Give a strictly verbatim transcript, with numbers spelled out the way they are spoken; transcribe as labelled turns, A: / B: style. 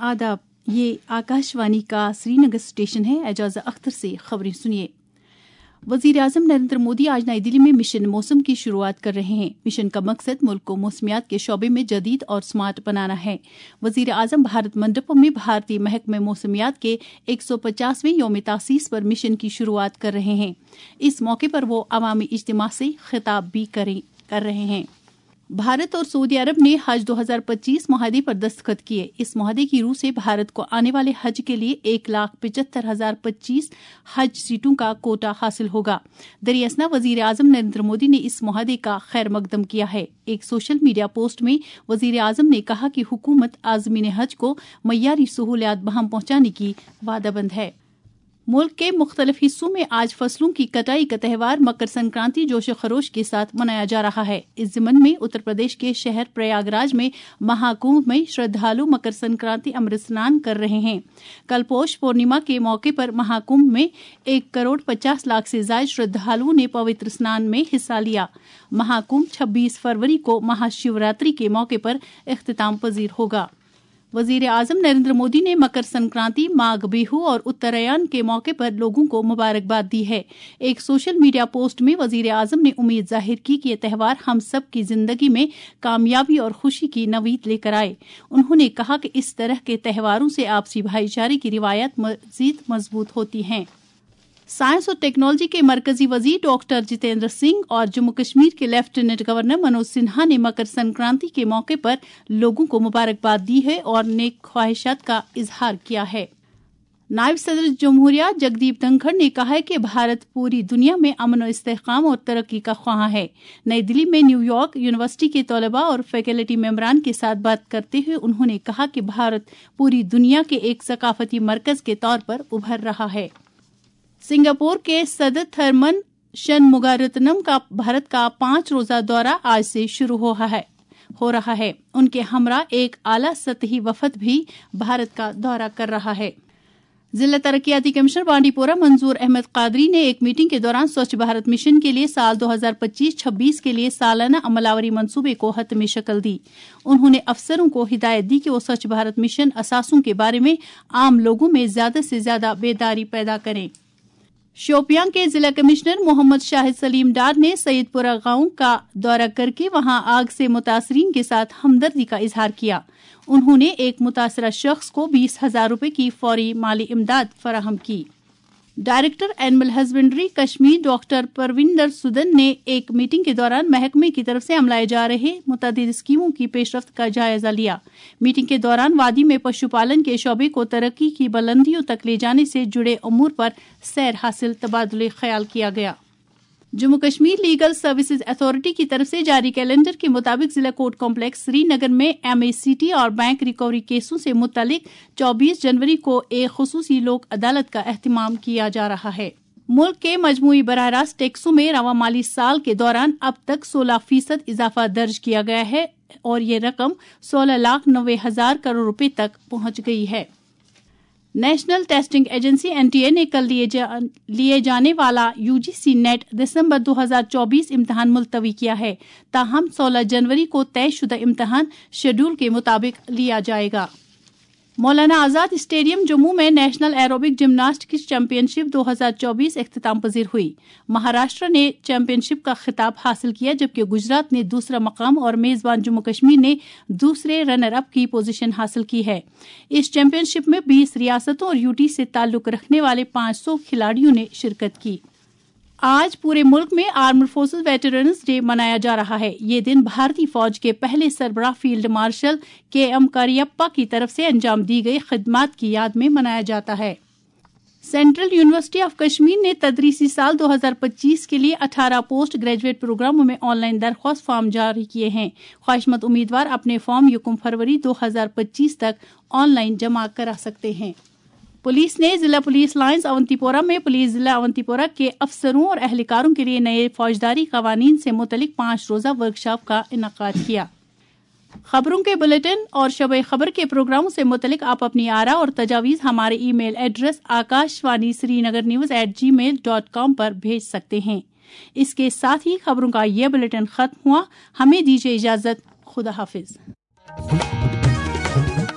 A: आदाब, ये आकाशवाणी का श्रीनगर स्टेशन है। एजाज़ा अख्तर से खबरें सुनिए। वज़ीर आज़म नरेंद्र मोदी आज नई दिल्ली में मिशन मौसम की शुरुआत कर रहे हैं। मिशन का मकसद मुल्क को मौसमियात के शोबे में जदीद और स्मार्ट बनाना है। वज़ीर आज़म भारत मंडपम में भारतीय महकमे मौसमियात के एक सौ पचासवें यौम तासीस पर मिशन की शुरुआत कर रहे हैं। इस मौके पर वो अवामी इज्तिमा से खिताब भी करें कर रहे हैं। भारत और सऊदी अरब ने हज दो हज़ार पच्चीस मुआहदे पर दस्तखत किए। इस मुआहदे की रूह से भारत को आने वाले हज के लिए एक लाख पचहत्तर हजार पच्चीस हज सीटों का कोटा हासिल होगा। दरियासना वजीर आजम नरेंद्र मोदी ने इस मुआहदे का खैर मकदम किया है। एक सोशल मीडिया पोस्ट में वजीर आजम ने कहा कि हुकूमत आज़मीन हज को मय्यारी सहूलियात बहाम पहुंचाने की वादाबंद है। मुल्क के मुख्तलिफ हिस्सों में आज फसलों की कटाई का त्यौहार मकर संक्रांति जोश खरोश के साथ मनाया जा रहा है। इस ज़िमन में उत्तर प्रदेश के शहर प्रयागराज में महाकुंभ में श्रद्धालु मकर संक्रांति अमृत स्नान कर रहे हैं। कल पौष पूर्णिमा के मौके पर महाकुंभ में एक करोड़ पचास लाख से ज्यादा श्रद्धालुओं ने पवित्र स्नान में हिस्सा लिया। महाकुंभ छब्बीस फरवरी को महाशिवरात्रि के मौके पर इख्तिताम पजीर होगा। वजीर आजम नरेंद्र मोदी ने मकर संक्रांति, माघ बिहू और उत्तरायण के मौके पर लोगों को मुबारकबाद दी है। एक सोशल मीडिया पोस्ट में वजीर आजम ने उम्मीद जाहिर की कि यह त्यौहार हम सब की जिंदगी में कामयाबी और खुशी की नवीद लेकर आए। उन्होंने कहा कि इस तरह के त्यौहारों से आपसी भाईचारे की रिवायत मजीद मजबूत होती हैं। साइंस और टेक्नोलॉजी के मरकजी वजीर डॉक्टर जितेंद्र सिंह और जम्मू कश्मीर के लेफ्टिनेंट गवर्नर मनोज सिन्हा ने मकर संक्रांति के मौके पर लोगों को मुबारकबाद दी है और नेक ख्वाहिशात का इजहार किया है। नायब सदर जमहूरिया जगदीप धनखड़ ने कहा है कि भारत पूरी दुनिया में अमन और इस्तेहकाम और तरक्की का ख्वाह है। नई दिल्ली में न्यूयॉर्क यूनिवर्सिटी के तलबा और फैकल्टी मेंबरान के साथ बात करते हुए उन्होंने कहा कि भारत पूरी दुनिया के एक सकाफती मरकज के तौर पर उभर रहा है। सिंगापुर के सदर थरमन शनमुगारत्नम का भारत का पांच रोजा दौरा आज से शुरू हो रहा है हो रहा है उनके हमरा एक आला सतही वफद भी भारत का दौरा कर रहा है। जिला तरक्याती कमिश्नर बांडीपोरा मंजूर अहमद कादरी ने एक मीटिंग के दौरान स्वच्छ भारत मिशन के लिए साल दो हज़ार पच्चीस छब्बीस के लिए सालाना अमलावरी मंसूबे को हतमी शक्ल दी। उन्होंने अफसरों को हिदायत दी कि वो स्वच्छ भारत मिशन असासों के बारे में आम लोगों में ज्यादा से ज्यादा बेदारी पैदा करें। शोपियां के जिला कमिश्नर मोहम्मद शाहिद सलीम डार ने सईदपुरा गांव का दौरा करके वहां आग से मुतासरीन के साथ हमदर्दी का इजहार किया। उन्होंने एक मुतासरा शख्स को बीस हजार रुपए की फौरी माली इमदाद फराहम की। Director animal husbandry Kashmir doctor Parvinder Sudan ने एक मीटिंग के दौरान महकमे की तरफ से अमलाए जा रहे मुतअद्दिद स्कीमों की पेशरफ्त का जायजा लिया। मीटिंग के दौरान वादी में पशुपालन के शोबे को तरक्की की बुलंदियों तक ले जाने से जुड़े उमूर पर सैर हासिल तबादुले ख्याल किया गया। Jammu Kashmir legal services authority की तरफ से जारी कैलेंडर के मुताबिक जिला कोर्ट कॉम्प्लेक्स श्रीनगर में एम ए सी टी और बैंक रिकवरी केसों से मुतालिक चौबीस जनवरी को एक खुसूसी लोक अदालत का एहतमाम किया जा रहा है। मुल्क के मजमूई बराह रास्त टैक्सों में रवा माली साल के दौरान अब तक सोलह फीसद इजाफा दर्ज किया गया है और ये रकम सोलह लाख नब्बे हजार करोड़ रुपए तक पहुंच गई है। National testing agency N T A ने कल लिए, जा, लिए जाने वाला यू जी सी नेट दिसंबर दो हज़ार चौबीस इम्तहान मुलतवी किया है। ताहम सोलह जनवरी को तयशुदा इम्तहान शेड्यूल के मुताबिक लिया जाएगा। मौलाना आजाद स्टेडियम जम्मू में नेशनल एरोबिक जिम्नास्टिक्स चैंपियनशिप दो हज़ार चौबीस इख्तिताम पजीर हुई। महाराष्ट्र ने चैंपियनशिप का खिताब हासिल किया जबकि गुजरात ने दूसरा मकाम और मेजबान जम्मू कश्मीर ने दूसरे रनर अप की पोजीशन हासिल की है। इस चैंपियनशिप में बीस रियासतों और यूटी से ताल्लुक रखने वाले पाँच सौ खिलाड़ियों ने शिरकत की। आज पूरे मुल्क में आर्म्ड फोर्सेस वेटरन्स डे मनाया जा रहा है। ये दिन भारतीय फौज के पहले सरबराह field marshal K M Cariappa की तरफ से अंजाम दी गई खिदमात की याद में मनाया जाता है। सेंट्रल यूनिवर्सिटी ऑफ कश्मीर ने तदरीसी साल दो हज़ार पच्चीस के लिए अठारह पोस्ट ग्रेजुएट प्रोग्रामों में ऑनलाइन दरख्वास्त फॉर्म जारी किए हैं। ख्वाहिशमंद उम्मीदवार अपने फॉर्म यकम फरवरी दो हज़ार पच्चीस तक ऑनलाइन जमा करा सकते हैं। पुलिस ने जिला पुलिस लाइन्स अवंतीपोरा में पुलिस जिला अवंतीपोरा के अफसरों और एहलकारों के लिए नए फौजदारी कवानीन से मुतलिक पाँच रोजा वर्कशॉप का इनकाद किया। खबरों के बुलेटिन और शब खबर के प्रोग्रामों से मुतलिक आप अपनी आरा और तजावीज़ हमारे email address Akashvani Srinagar news at gmail dot com पर भेज सकते हैं। इसके साथ ही खबरों का यह बुलेटिन खत्म हुआ। हमें दीजिए इजाजत। खुदा हाफिज।